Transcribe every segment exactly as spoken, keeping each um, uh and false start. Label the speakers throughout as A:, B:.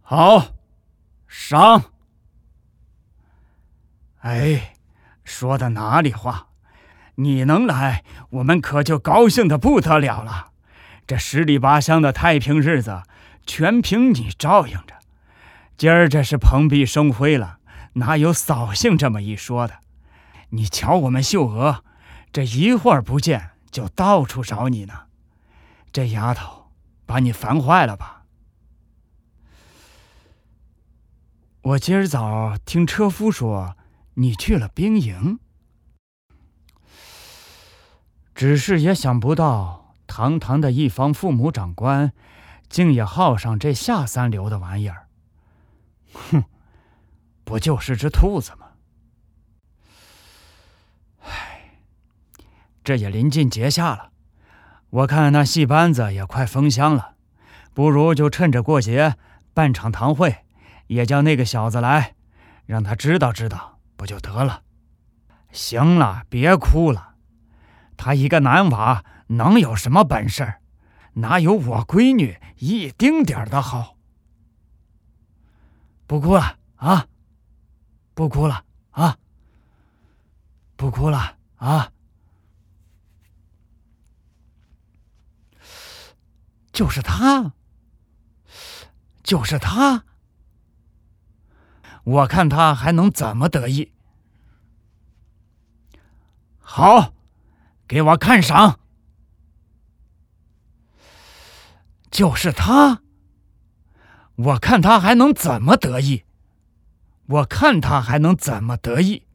A: 好，赏。哎，说的哪里话？你能来，我们可就高兴的不得了了。这十里八乡的太平日子，全凭你照应着。今儿这是蓬荜生辉了，哪有扫兴这么一说的？你瞧我们秀娥，这一会儿不见就到处找你呢。这丫头把你烦坏了吧？我今儿早听车夫说你去了兵营，只是也想不到堂堂的一方父母长官，竟也好上这下三流的玩意儿。哼，不就是只兔子吗？唉，这也临近节下了，我看那戏班子也快封箱了，不如就趁着过节办场堂会，也叫那个小子来，让他知道知道，不就得了？行了，别哭了，他一个男娃能有什么本事？哪有我闺女一丁点儿的好？不哭了啊！不哭了啊！不哭了啊！就是他，就是他，我看他还能怎么得意？好，给我看赏！就是他，我看他还能怎么得意？我看他还能怎么得意？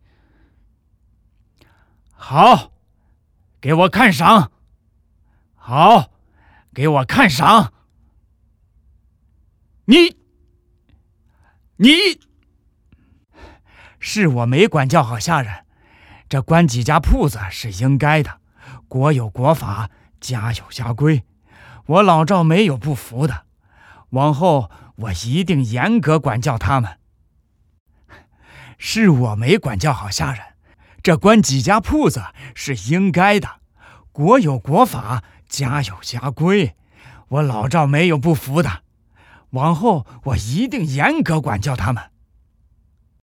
A: 好，给我看赏！好，给我看赏！你，你，是我没管教好下人，这关几家铺子是应该的，国有国法，家有家规，我老赵没有不服的，往后我一定严格管教他们。是我没管教好下人，这关几家铺子是应该的，国有国法，家有家规，我老赵没有不服的，往后我一定严格管教他们。